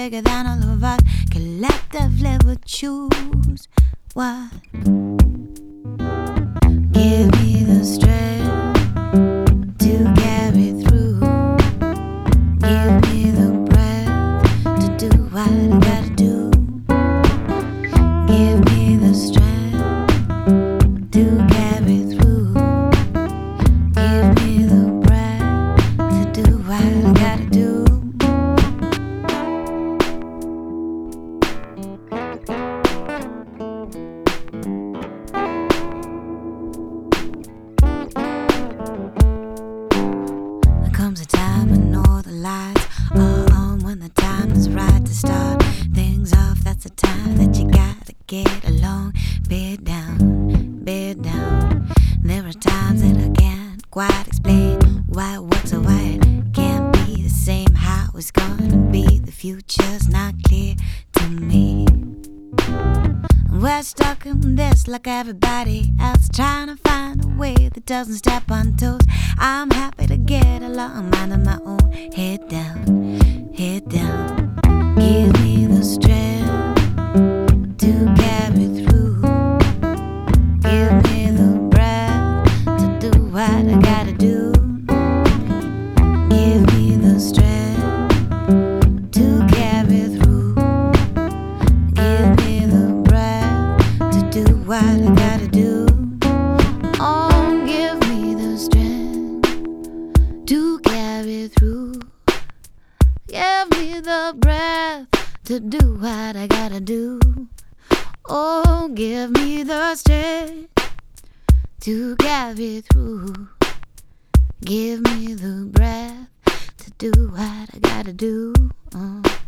bigger than all of us. Collectively we'll choose what? Give me the strength to carry through. Give me the breath to do what I gotta do. Give me the strength to carry through. Give me the breath to do what I gotta do. There comes a time when all the lights are on, when the time is right to start things off. That's the time that you gotta get along. Bed down, bed down. There are times that I can't quite explain why it works or why it can't be the same. How it's gonna be, the future's not clear to me. We're stuck in this like everybody else, trying to find a way that doesn't step on toes. I'm happy to get along, minding my own. Head down, head down. Give me the strength to carry through. Give me the breath to do what I gotta do. Give me the strength to carry through. Give me the breath to do what I gotta do. Oh, give me the strength to carry through. Give me the breath to do what I gotta do. Oh, give me the strength to carry through. Give me the breath to do what I gotta do.